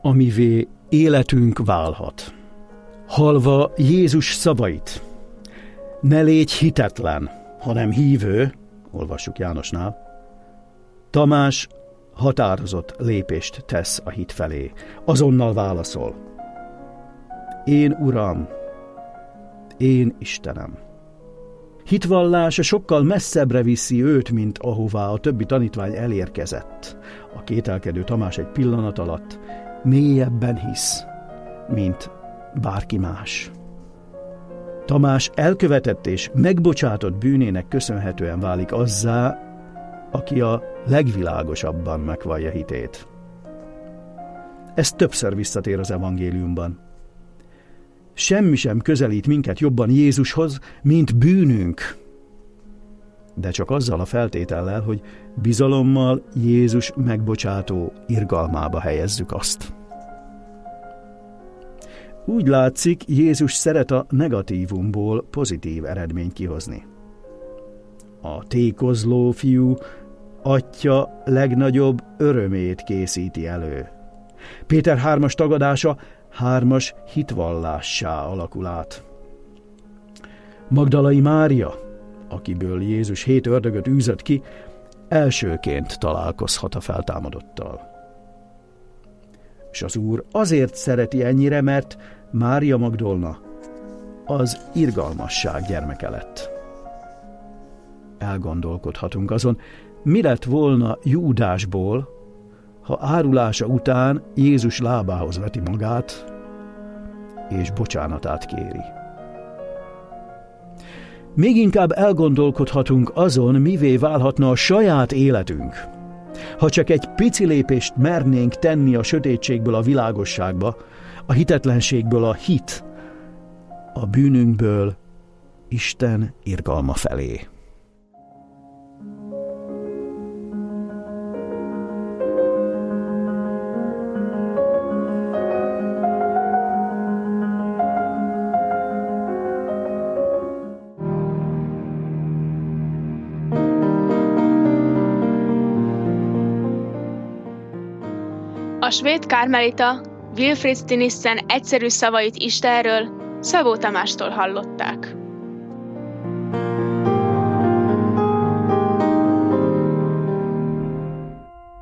amivé életünk válhat. Hallva Jézus szavait, ne légy hitetlen, hanem hívő, olvassuk Jánosnál, Tamás határozott lépést tesz a hit felé. Azonnal válaszol: én Uram, én Istenem. Hitvallása sokkal messzebbre viszi őt, mint ahová a többi tanítvány elérkezett. A kételkedő Tamás egy pillanat alatt mélyebben hisz, mint bárki más. Tamás elkövetett és megbocsátott bűnének köszönhetően válik azzá, aki a legvilágosabban megvallja hitét. Ez többször visszatér az evangéliumban. Semmi sem közelít minket jobban Jézushoz, mint bűnünk. De csak azzal a feltétellel, hogy bizalommal Jézus megbocsátó irgalmába helyezzük azt. Úgy látszik, Jézus szeret a negatívumból pozitív eredményt kihozni. A tékozló fiú atya legnagyobb örömét készíti elő. Péter 3-as tagadása 3-as hitvallássá alakul át. Magdalai Mária, akiből Jézus 7 ördögöt űzött ki, elsőként találkozhat a feltámadottal. És az Úr azért szereti ennyire, mert Mária Magdolna az irgalmasság gyermeke lett. Elgondolkodhatunk azon, mi lett volna Júdásból, ha árulása után Jézus lábához veti magát, és bocsánatát kéri. Még inkább elgondolkodhatunk azon, mivé válhatna a saját életünk, ha csak egy pici lépést mernénk tenni a sötétségből a világosságba, a hitetlenségből a hit, a bűnünkből Isten irgalma felé. A svéd kármelita Wilfrid Stinissen egyszerű szavait Istenről Szabó Tamástól hallották.